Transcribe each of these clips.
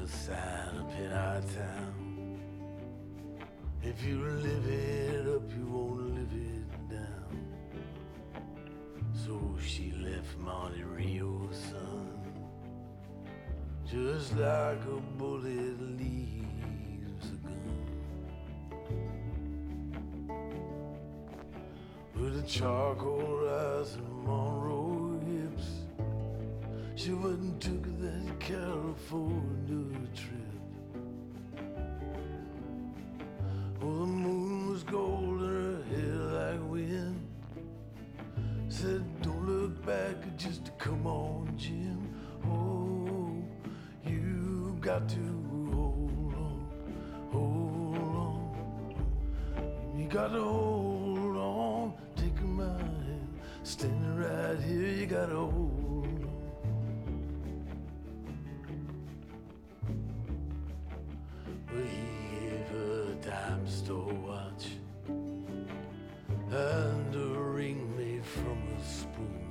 sign up in our town. If you live it up, you won't live it down. So she left Monte Rio, son, just like a bullet leaves a gun. With a charcoal eyes and Monroe hips, she went and took that California trip. Oh, the moon was gold and her hair like wind. Said, don't look back, just come on, Jim. Oh, you got to hold on, hold on. You got to hold on, take my hand, standing right here, you got to hold on. Well, he gave her a dime store watch and a ring made from a spoon.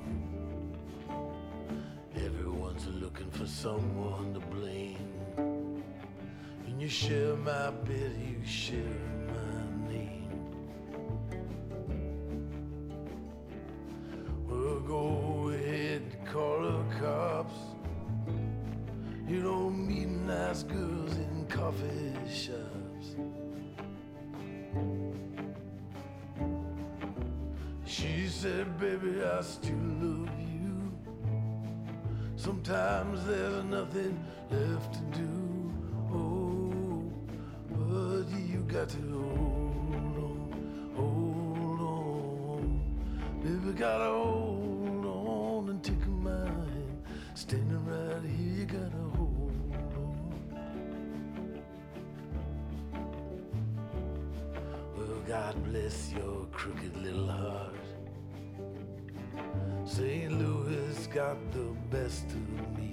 Everyone's looking for someone to blame. When you share my bed, you share my name. Well, go ahead, call the cops. You don't meet nice girls in coffee shops. She said, baby, I still love you. Sometimes there's nothing left to do. Oh, but you got to hold on, hold on. Baby, gotta hold on and take my hand. Standing right here, you gotta hold on. Well, God bless your crooked little heart. St. Louis got the best of me.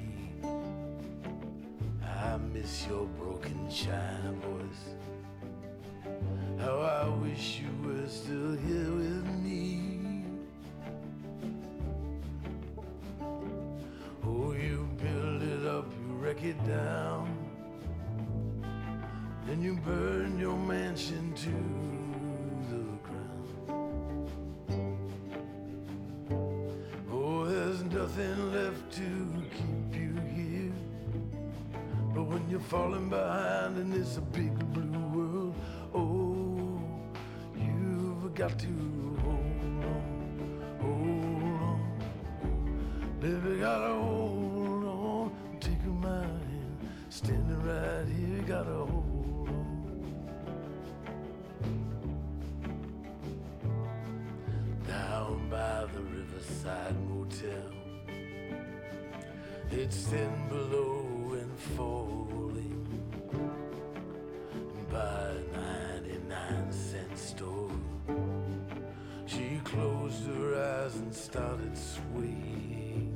I miss your broken China voice. How I wish you were still here with me. Oh, you build it up, you wreck it down, then you burn your mansion to the ground. Oh, there's nothing left to keep you here. But when you're falling behind in this big blue world, oh, you've got to hold on, hold on. Baby, gotta hold on, take my hand, standing right here, gotta hold on. Down by the Riverside Motel, it's thin below and falling. By a 99-cent store, she closed her eyes and started swaying.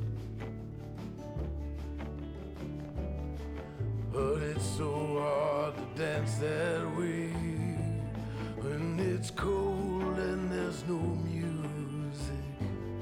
But it's so hard to dance that way when it's cold and there's no music.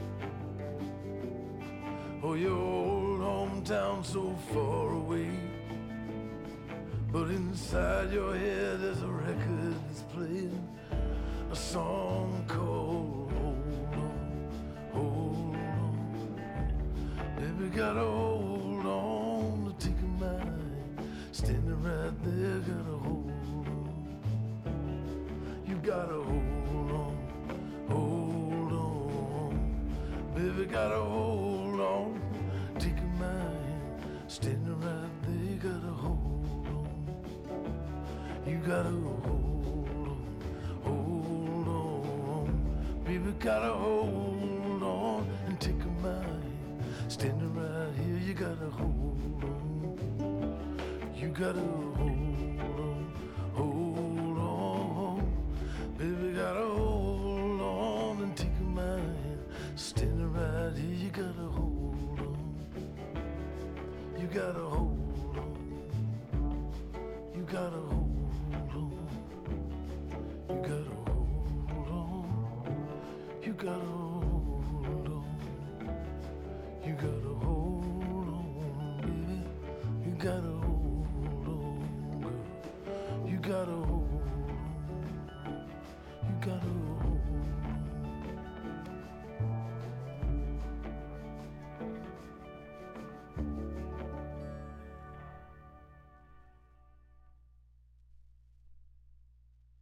Oh, your old hometown so far away, but inside your head there's a record that's playing a song called Hold On, Hold On. Baby, gotta hold on to take my hand, standing right there, gotta hold on. You gotta hold on, hold on. Baby, gotta hold on, take my hand, standing right there, gotta hold on. You gotta hold on, hold on. Baby, gotta hold on and take my hand, standing right here, you gotta hold on. You gotta hold on, hold on. Baby, gotta hold on and take my hand, standing right here, you gotta hold on. You gotta hold on. You gotta hold on. You gotta hold on. You gotta hold on. You gotta hold on, baby. You gotta hold on. gotta hold on. You gotta